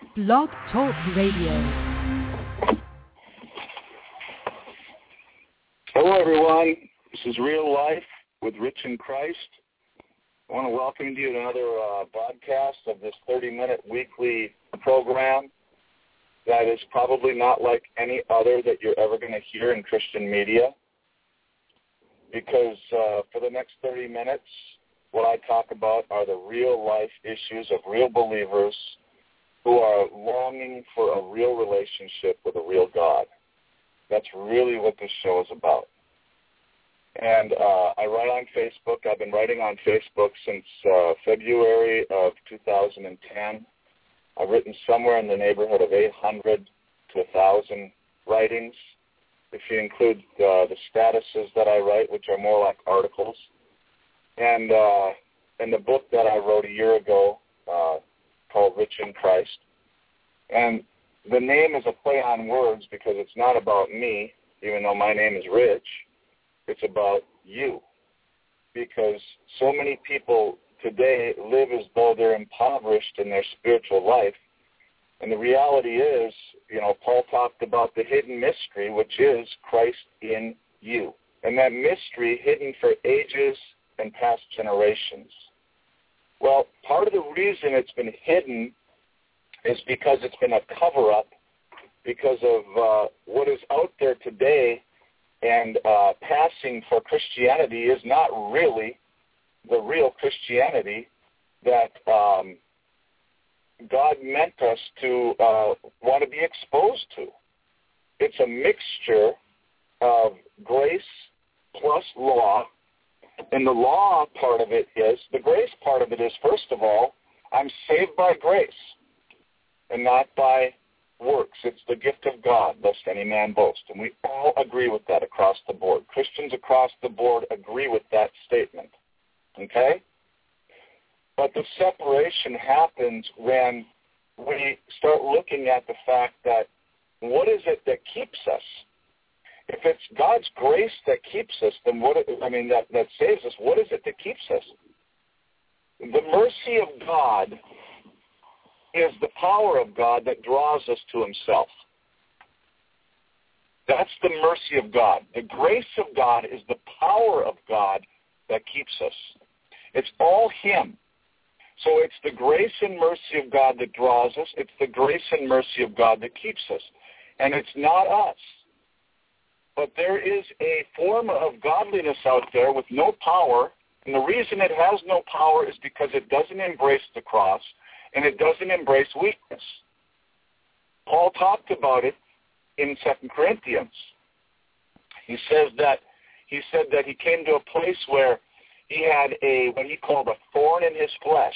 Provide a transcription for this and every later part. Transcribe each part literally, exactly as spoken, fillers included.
Blog Talk Radio. Hello, everyone. This is Real Life with Rich in Christ. I want to welcome you to another uh, broadcast of this thirty-minute weekly program that is probably not like any other that you're ever going to hear in Christian media, because uh, for the next thirty minutes, what I talk about are the real-life issues of real believers who are longing for a real relationship with a real God. That's really what this show is about. And uh, I write on Facebook. I've been writing on Facebook since uh, February of two thousand ten. I've written somewhere in the neighborhood of eight hundred to one thousand writings, if you include uh, the statuses that I write, which are more like articles. And uh, and the book that I wrote a year ago uh, called Rich in Christ. And the name is a play on words because it's not about me, even though my name is Rich. It's about you. Because so many people today live as though they're impoverished in their spiritual life. And the reality is, you know, Paul talked about the hidden mystery, which is Christ in you. And that mystery hidden for ages and past generations. Well, part of the reason it's been hidden is because it's been a cover-up because of uh, what is out there today, and uh, passing for Christianity is not really the real Christianity that um, God meant us to uh, want to be exposed to. It's a mixture of grace plus law. And the law part of it is, the grace part of it is, first of all, I'm saved by grace and not by works. It's the gift of God, lest any man boast. And we all agree with that across the board. Christians across the board agree with that statement. Okay? But the separation happens when we start looking at the fact that what is it that keeps us? If it's God's grace that keeps us, then what, I mean, that, that saves us, what is it that keeps us? The mercy of God is the power of God that draws us to himself. That's the mercy of God. The grace of God is the power of God that keeps us. It's all him. So it's the grace and mercy of God that draws us. It's the grace and mercy of God that keeps us. And it's not us. But there is a form of godliness out there with no power, and the reason it has no power is because it doesn't embrace the cross, and it doesn't embrace weakness. Paul talked about it in Second Corinthians. He says that he said that he came to a place where he had a what he called a thorn in his flesh.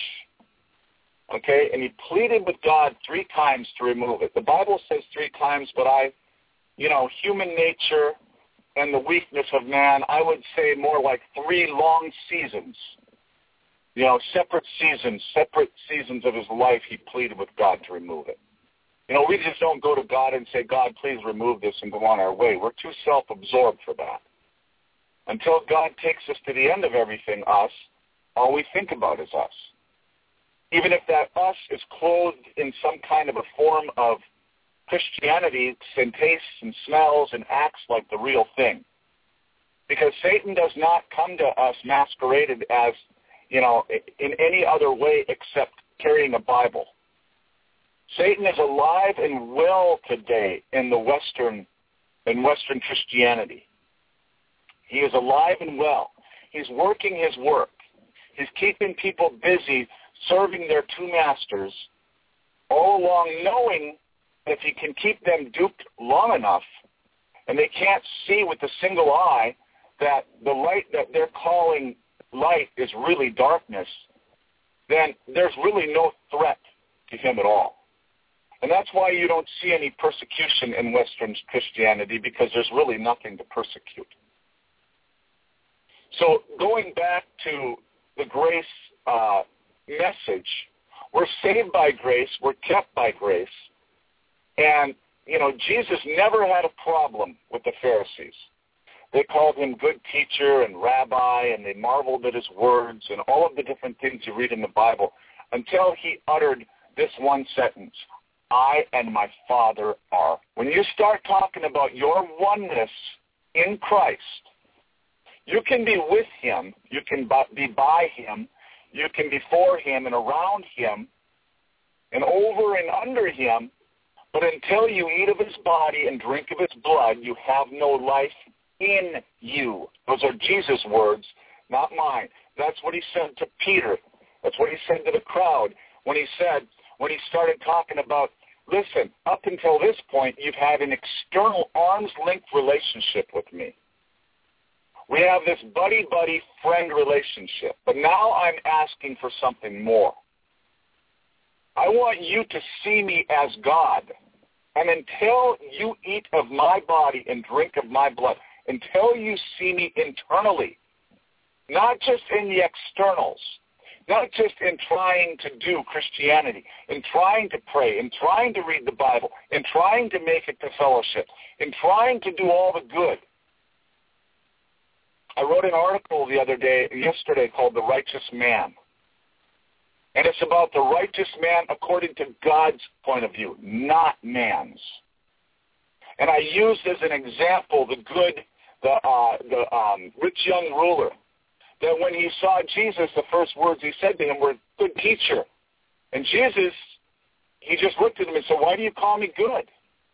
Okay, and he pleaded with God three times to remove it. The Bible says three times, but I You know, human nature and the weakness of man, I would say more like three long seasons. You know, separate seasons, separate seasons of his life, he pleaded with God to remove it. You know, we just don't go to God and say, God, please remove this and go on our way. We're too self-absorbed for that. Until God takes us to the end of everything, us, all we think about is us. Even if that us is clothed in some kind of a form of Christianity and tastes and smells and acts like the real thing. Because Satan does not come to us masqueraded as, you know, in any other way except carrying a Bible. Satan is alive and well today in the Western, in Western Christianity. He is alive and well. He's working his work. He's keeping people busy serving their two masters, all along knowing if he can keep them duped long enough, and they can't see with a single eye that the light that they're calling light is really darkness, then there's really no threat to him at all. And that's why you don't see any persecution in Western Christianity, because there's really nothing to persecute. So going back to the grace uh, message, we're saved by grace, we're kept by grace. And, you know, Jesus never had a problem with the Pharisees. They called him good teacher and rabbi, and they marveled at his words and all of the different things you read in the Bible until he uttered this one sentence, I and my Father are. When you start talking about your oneness in Christ, you can be with him, you can be by him, you can be for him and around him and over and under him, but until you eat of his body and drink of his blood, you have no life in you. Those are Jesus' words, not mine. That's what he said to Peter. That's what he said to the crowd when he said, when he started talking about, listen, up until this point, you've had an external arm's-length relationship with me. We have this buddy-buddy friend relationship, but now I'm asking for something more. I want you to see me as God, and until you eat of my body and drink of my blood, until you see me internally, not just in the externals, not just in trying to do Christianity, in trying to pray, in trying to read the Bible, in trying to make it to fellowship, in trying to do all the good. I wrote an article the other day, yesterday, called The Righteous Man. And it's about the righteous man according to God's point of view, not man's. And I used as an example the good, the, uh, the um, rich young ruler, that when he saw Jesus, the first words he said to him were, good teacher. And Jesus, he just looked at him and said, why do you call me good?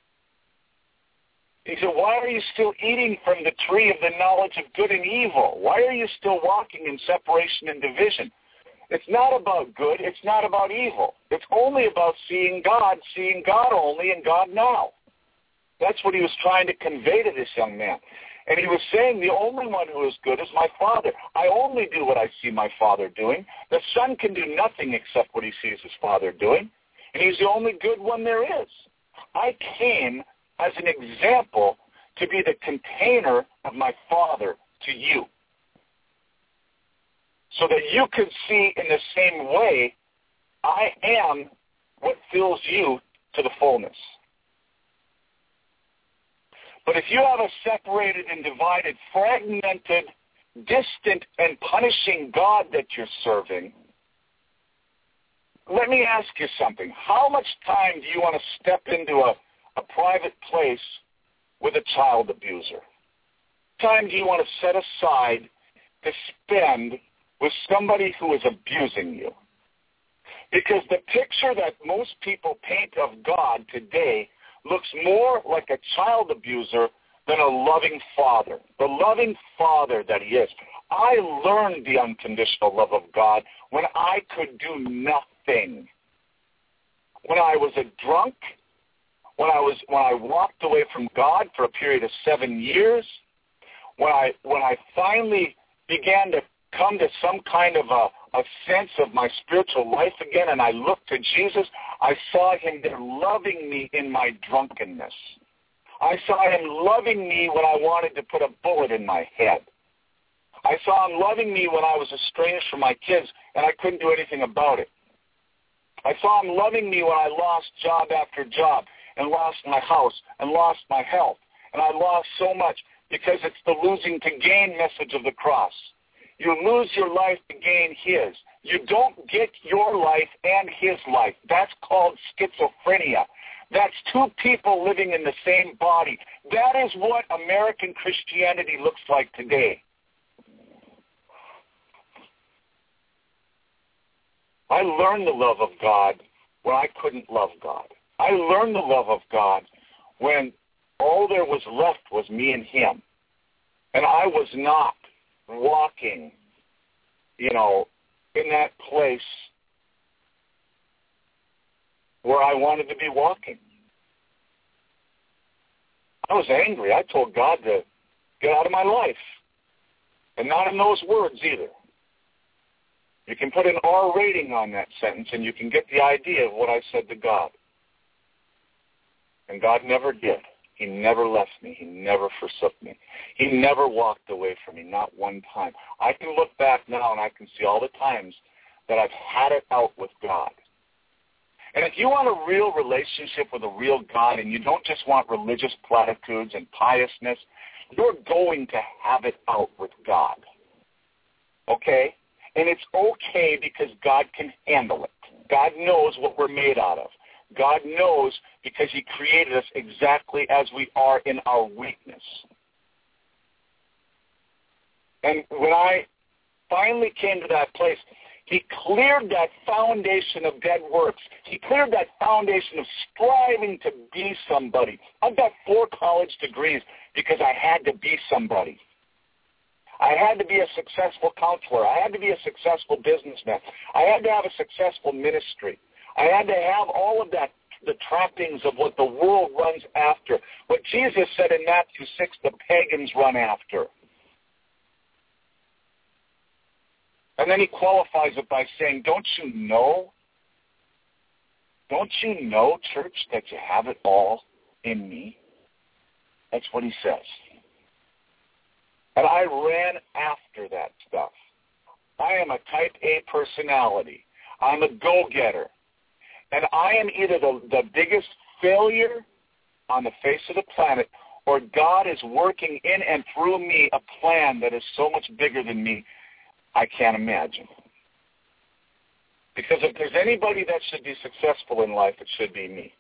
He said, why are you still eating from the tree of the knowledge of good and evil? Why are you still walking in separation and division? It's not about good. It's not about evil. It's only about seeing God, seeing God only, and God now. That's what he was trying to convey to this young man. And he was saying, the only one who is good is my Father. I only do what I see my Father doing. The Son can do nothing except what he sees his Father doing. And he's the only good one there is. I came as an example to be the container of my Father to you, so that you could see in the same way I am what fills you to the fullness. But if you have a separated and divided, fragmented, distant, and punishing God that you're serving, let me ask you something. How much time do you want to step into a, a private place with a child abuser? Time do you want to set aside to spend with somebody who is abusing you? Because the picture that most people paint of God today looks more like a child abuser than a loving father, the loving father that he is. I learned the unconditional love of God when I could do nothing. When I was a drunk, when I was when I walked away from God for a period of seven years, when I when I finally began to come to some kind of a, a sense of my spiritual life again, and I looked to Jesus, I saw him there loving me in my drunkenness. I saw him loving me when I wanted to put a bullet in my head. I saw him loving me when I was estranged from my kids and I couldn't do anything about it. I saw him loving me when I lost job after job and lost my house and lost my health. And I lost so much because it's the losing to gain message of the cross. You lose your life to gain his. You don't get your life and his life. That's called schizophrenia. That's two people living in the same body. That is what American Christianity looks like today. I learned the love of God when I couldn't love God. I learned the love of God when all there was left was me and him. And I was not walking, you know, in that place where I wanted to be walking. I was angry. I told God to get out of my life. And not in those words either. You can put an R rating on that sentence and you can get the idea of what I said to God. And God never did. He never left me. He never forsook me. He never walked away from me, not one time. I can look back now and I can see all the times that I've had it out with God. And if you want a real relationship with a real God and you don't just want religious platitudes and piousness, you're going to have it out with God. Okay? And it's okay because God can handle it. God knows what we're made out of. God knows because he created us exactly as we are in our weakness. And when I finally came to that place, he cleared that foundation of dead works. He cleared that foundation of striving to be somebody. I've got four college degrees because I had to be somebody. I had to be a successful counselor. I had to be a successful businessman. I had to have a successful ministry. I had to have all of that, the trappings of what the world runs after. What Jesus said in Matthew six, the pagans run after. And then he qualifies it by saying, don't you know, don't you know, church, that you have it all in me? That's what he says. And I ran after that stuff. I am a type A personality. I'm a go-getter. And I am either the, the biggest failure on the face of the planet, or God is working in and through me a plan that is so much bigger than me, I can't imagine. Because if there's anybody that should be successful in life, it should be me.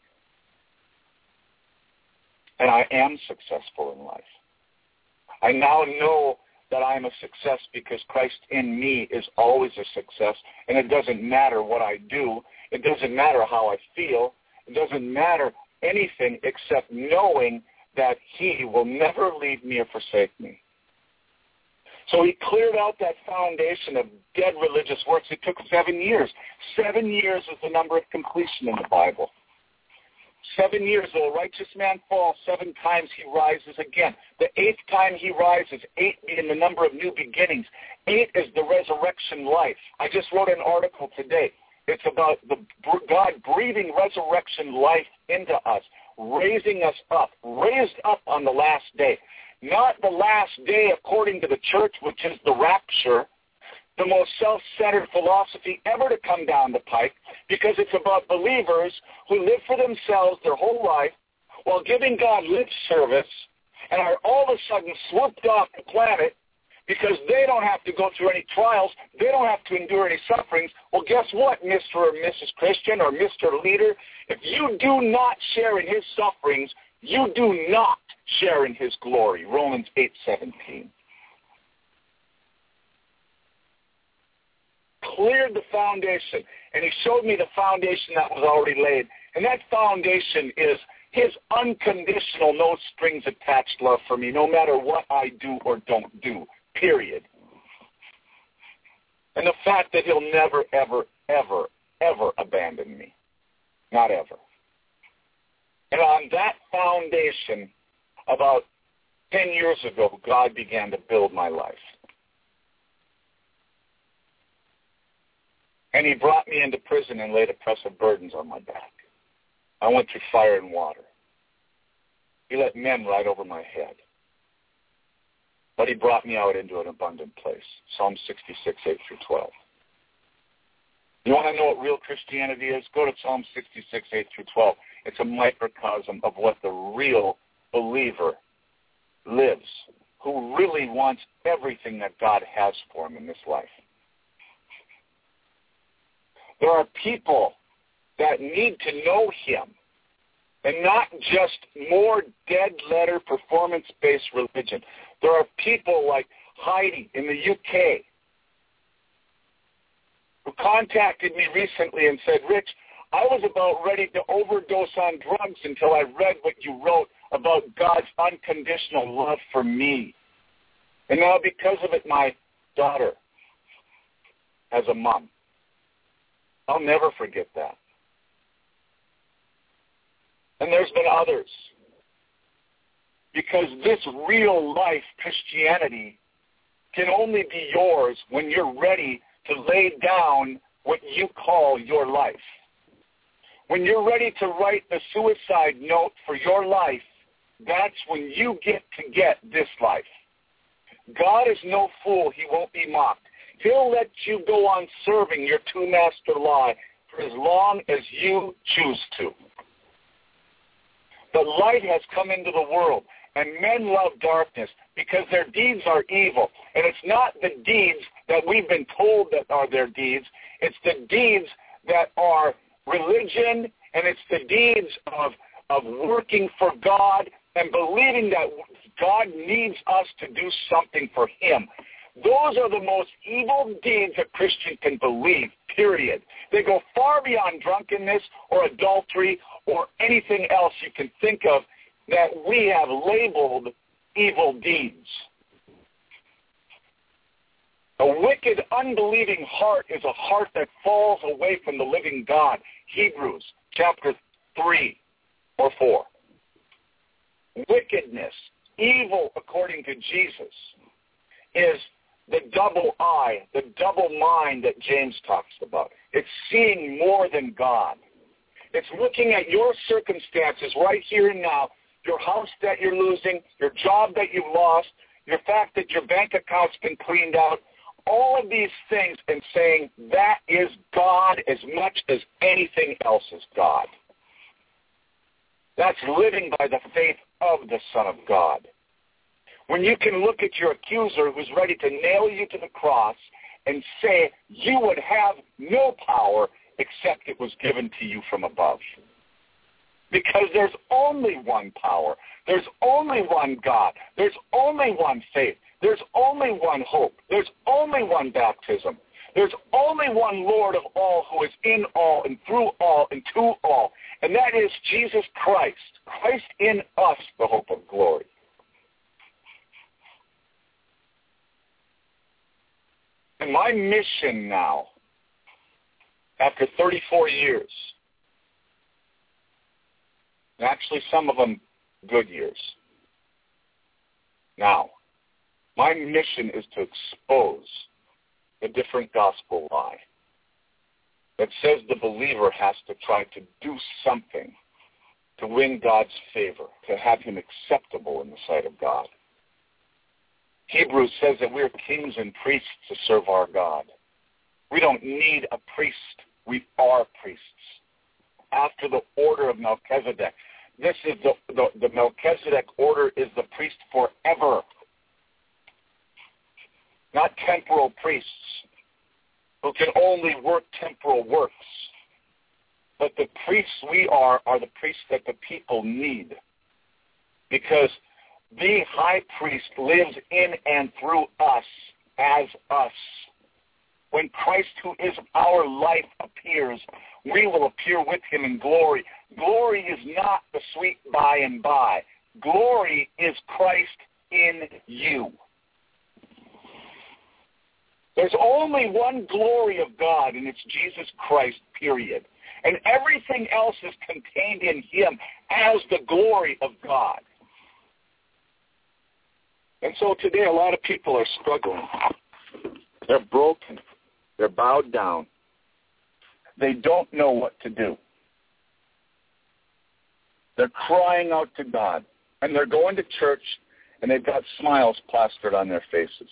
And I am successful in life. I now know that I am a success because Christ in me is always a success, and it doesn't matter what I do. It doesn't matter how I feel. It doesn't matter anything except knowing that he will never leave me or forsake me. So he cleared out that foundation of dead religious works. It took seven years. Seven years is the number of completion in the Bible. Seven years, though a righteous man falls, seven times he rises again. The eighth time he rises, eight being the number of new beginnings. Eight is the resurrection life. I just wrote an article today. It's about the God breathing resurrection life into us, raising us up, raised up on the last day. Not the last day according to the church, which is the rapture, the most self-centered philosophy ever to come down the pike, because it's about believers who live for themselves their whole life while giving God lip service and are all of a sudden swooped off the planet because they don't have to go through any trials, they don't have to endure any sufferings. Well, guess what, Mister or Missus Christian or Mister Leader? If you do not share in his sufferings, you do not share in his glory. Romans eight seventeen. Cleared the foundation, and he showed me the foundation that was already laid. And that foundation is his unconditional, no strings attached love for me, no matter what I do or don't do, period. And the fact that he'll never, ever, ever, ever abandon me. Not ever. And on that foundation, about ten years ago, God began to build my life. And he brought me into prison and laid oppressive burdens on my back. I went through fire and water. He let men ride over my head. But he brought me out into an abundant place. Psalm sixty-six, eight through twelve. You want to know what real Christianity is? Go to Psalm sixty-six, eight through twelve. It's a microcosm of what the real believer lives, who really wants everything that God has for him in this life. There are people that need to know him, and not just more dead-letter performance-based religion. There are people like Heidi in the U K who contacted me recently and said, Rich, I was about ready to overdose on drugs until I read what you wrote about God's unconditional love for me. And now because of it, my daughter has a mom. I'll never forget that. And there's been others. Because this real life Christianity can only be yours when you're ready to lay down what you call your life. When you're ready to write the suicide note for your life, that's when you get to get this life. God is no fool. He won't be mocked. He'll let you go on serving your two-master lie for as long as you choose to. The light has come into the world, and men love darkness because their deeds are evil. And it's not the deeds that we've been told that are their deeds. It's the deeds that are religion And it's the deeds of, of working for God and believing that God needs us to do something for him. Those are the most evil deeds a Christian can believe, period. They go far beyond drunkenness or adultery or anything else you can think of that we have labeled evil deeds. A wicked, unbelieving heart is a heart that falls away from the living God. Hebrews chapter three or four. Wickedness, evil according to Jesus, is the double eye, the double mind that James talks about. It's seeing more than God. It's looking at your circumstances right here and now, your house that you're losing, your job that you've lost, your fact that your bank account's been cleaned out, all of these things, and saying that is God as much as anything else is God. That's living by the faith of the Son of God. When you can look at your accuser who's ready to nail you to the cross and say you would have no power except it was given to you from above. Because there's only one power. There's only one God. There's only one faith. There's only one hope. There's only one baptism. There's only one Lord of all who is in all and through all and to all. And that is Jesus Christ. Christ in us, the hope of glory. And my mission now, after thirty-four years, actually some of them good years, now, my mission is to expose the different gospel lie that says the believer has to try to do something to win God's favor, to have him acceptable in the sight of God. Hebrews says that we're kings and priests to serve our God. We don't need a priest. We are priests. After the order of Melchizedek. This is the, the, the Melchizedek order is the priest forever. Not temporal priests who can only work temporal works. But the priests we are are the priests that the people need. Because the high priest lives in and through us as us. When Christ, who is our life, appears, we will appear with him in glory. Glory is not the sweet by and by. Glory is Christ in you. There's only one glory of God, and it's Jesus Christ, period. And everything else is contained in him as the glory of God. And so today a lot of people are struggling. They're broken. They're bowed down. They don't know what to do. They're crying out to God. And they're going to church, and they've got smiles plastered on their faces.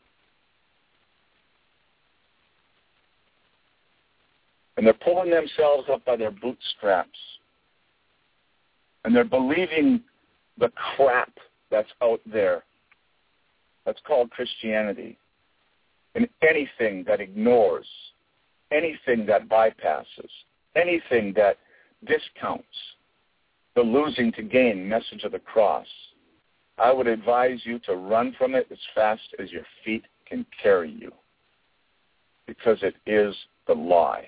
And they're pulling themselves up by their bootstraps. And they're believing the crap that's out there. That's called Christianity. And anything that ignores, anything that bypasses, anything that discounts the losing to gain message of the cross, I would advise you to run from it as fast as your feet can carry you, because it is the lie.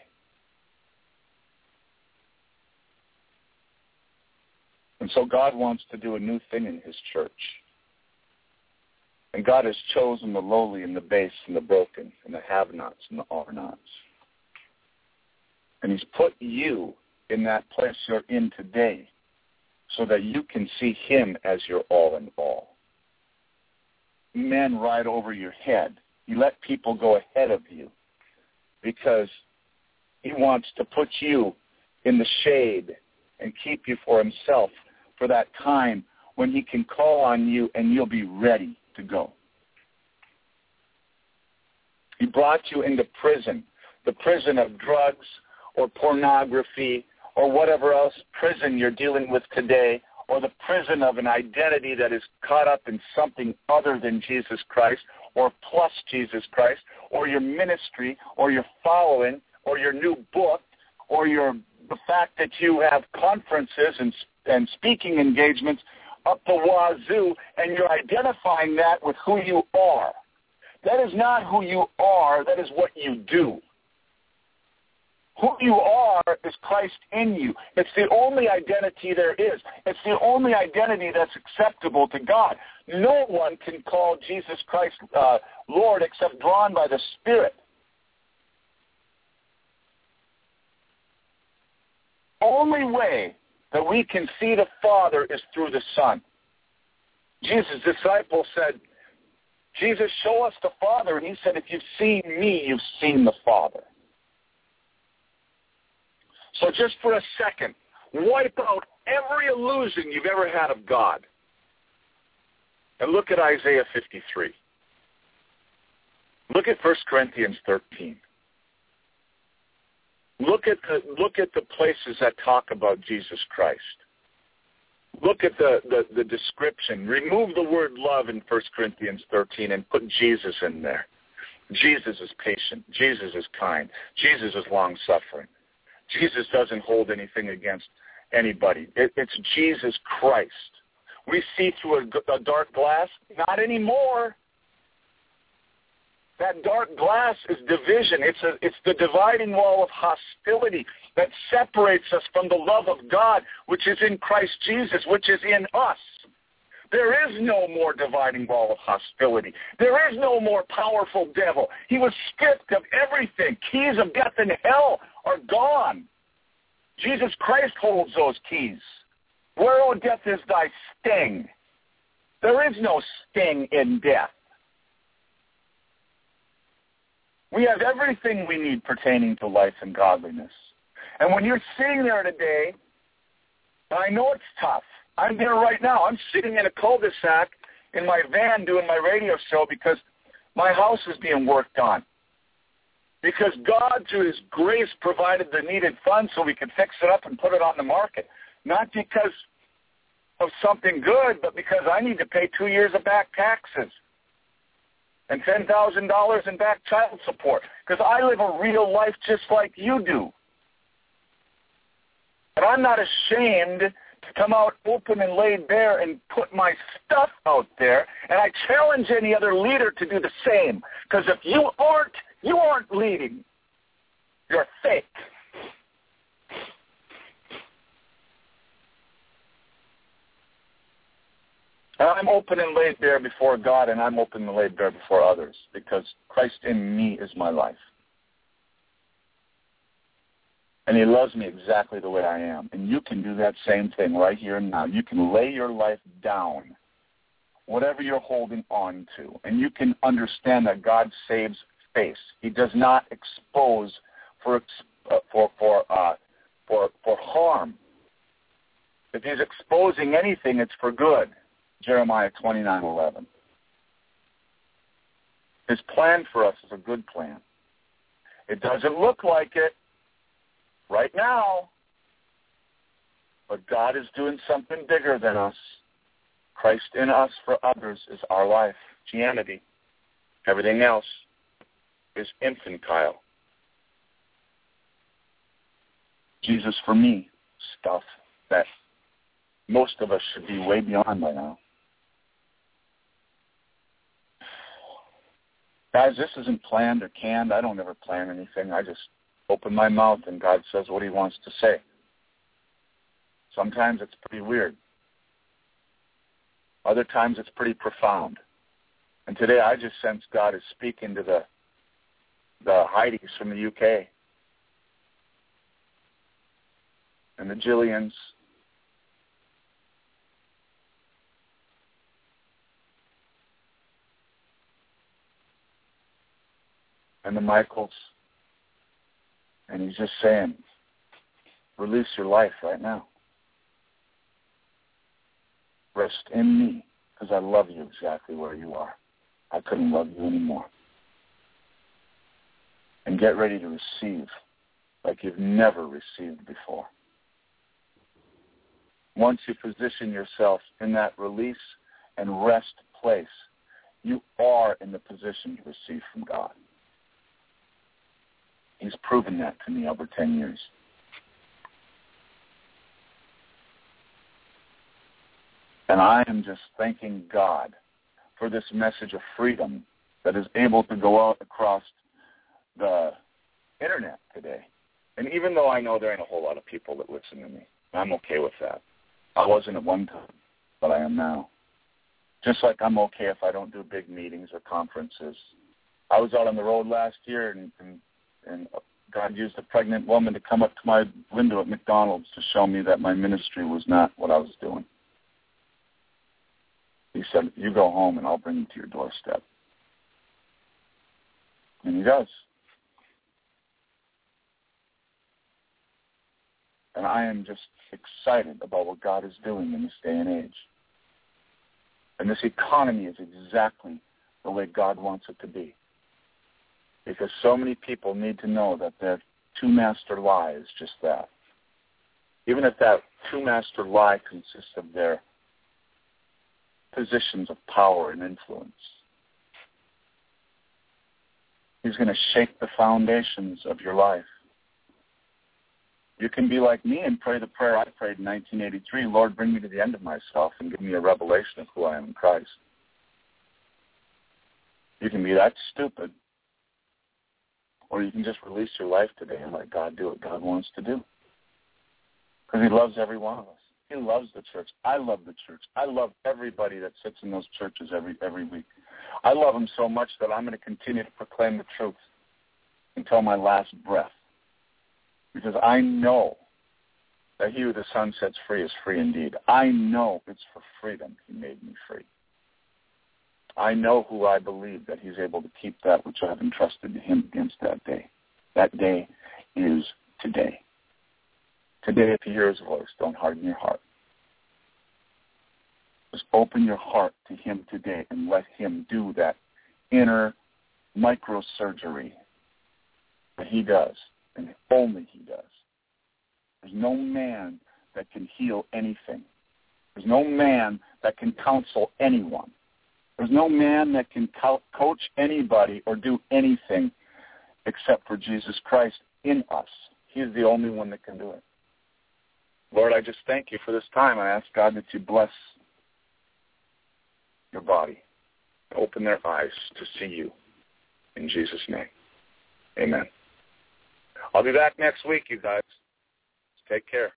And so God wants to do a new thing in his church. And God has chosen the lowly and the base and the broken and the have-nots and the are-nots. And he's put you in that place you're in today so that you can see him as your all in all. Men ride over your head. You let people go ahead of you because he wants to put you in the shade and keep you for himself for that time when he can call on you and you'll be ready to go. He brought you into prison, the prison of drugs or pornography or whatever else prison you're dealing with today, or the prison of an identity that is caught up in something other than Jesus Christ or plus Jesus Christ, or your ministry or your following or your new book or your the fact that you have conferences and, and speaking engagements up the wazoo, and you're identifying that with who you are. That is not who you are. That is what you do. Who you are is Christ in you. It's the only identity there is. It's the only identity that's acceptable to God. No one can call Jesus Christ uh, Lord except drawn by the Spirit. Only way that we can see the Father is through the Son. Jesus' disciples said, Jesus, show us the Father. And he said, if you've seen me, you've seen the Father. So just for a second, wipe out every illusion you've ever had of God. And look at Isaiah fifty-three. Look at First Corinthians thirteen. Look at the look at the places that talk about Jesus Christ. Look at the, the, the description. Remove the word love in First Corinthians thirteen and put Jesus in there. Jesus is patient. Jesus is kind. Jesus is long-suffering. Jesus doesn't hold anything against anybody. It, it's Jesus Christ. We see through a, a dark glass. Not anymore. That dark glass is division. It's a, it's the dividing wall of hostility that separates us from the love of God, which is in Christ Jesus, which is in us. There is no more dividing wall of hostility. There is no more powerful devil. He was stripped of everything. Keys of death and hell are gone. Jesus Christ holds those keys. Where, O death, is thy sting? There is no sting in death. We have everything we need pertaining to life and godliness. And when you're sitting there today, I know it's tough. I'm there right now. I'm sitting in a cul-de-sac in my van doing my radio show because my house is being worked on. Because God, through his grace, provided the needed funds so we could fix it up and put it on the market. Not because of something good, but because I need to pay two years of back taxes and ten thousand dollars in back child support. Because I live a real life just like you do. And I'm not ashamed to come out open and laid bare and put my stuff out there. And I challenge any other leader to do the same. Because if you aren't, you aren't leading. You're fake. And I'm open and laid bare before God, and I'm open and laid bare before others, because Christ in me is my life. And he loves me exactly the way I am. And you can do that same thing right here and now. You can lay your life down, whatever you're holding on to, and you can understand that God saves face. He does not expose for uh, for for uh, for for harm. If he's exposing anything, it's for good. Jeremiah twenty-nine eleven. His plan for us is a good plan. It doesn't look like it right now, but God is doing something bigger than us. Christ in us for others is our life, Christianity. Everything else is infantile. Jesus for me, stuff that most of us should be way beyond by now. Guys, this isn't planned or canned. I don't ever plan anything. I just open my mouth and God says what he wants to say. Sometimes it's pretty weird. Other times it's pretty profound. And today I just sense God is speaking to the the Heidi's from the U K and the Jillians and the Michaels. And he's just saying, release your life right now. Rest in me, because I love you exactly where you are. I couldn't love you anymore. And get ready to receive like you've never received before. Once you position yourself in that release and rest place, you are in the position to receive from God. He's proven that to me over ten years. And I am just thanking God for this message of freedom that is able to go out across the internet today. And even though I know there ain't a whole lot of people that listen to me, I'm okay with that. I wasn't at one time, but I am now. Just like I'm okay if I don't do big meetings or conferences. I was out on the road last year, and, and, and God used a pregnant woman to come up to my window at McDonald's to show me that my ministry was not what I was doing. He said, you go home and I'll bring you to your doorstep. And he does. And I am just excited about what God is doing in this day and age. And this economy is exactly the way God wants it to be. Because so many people need to know that their two-master lie is just that. Even if that two-master lie consists of their positions of power and influence. He's going to shake the foundations of your life. You can be like me and pray the prayer I prayed in nineteen eighty-three, Lord, bring me to the end of myself and give me a revelation of who I am in Christ. You can be that stupid, or you can just release your life today and let God do what God wants to do. Because he loves every one of us. He loves the church. I love the church. I love everybody that sits in those churches every every week. I love them so much that I'm going to continue to proclaim the truth until my last breath. Because I know that he who the Son sets free is free indeed. I know it's for freedom he made me free. I know who I believe that he's able to keep that which I have entrusted to him against that day. That day is today. Today, if you hear his voice, don't harden your heart. Just open your heart to him today and let him do that inner microsurgery that he does, and only he does. There's no man that can heal anything. There's no man that can counsel anyone. There's no man that can co- coach anybody or do anything except for Jesus Christ in us. He's the only one that can do it. Lord, I just thank you for this time. I ask, God, that you bless your body. Open their eyes to see you. In Jesus' name, amen. I'll be back next week, you guys. Take care.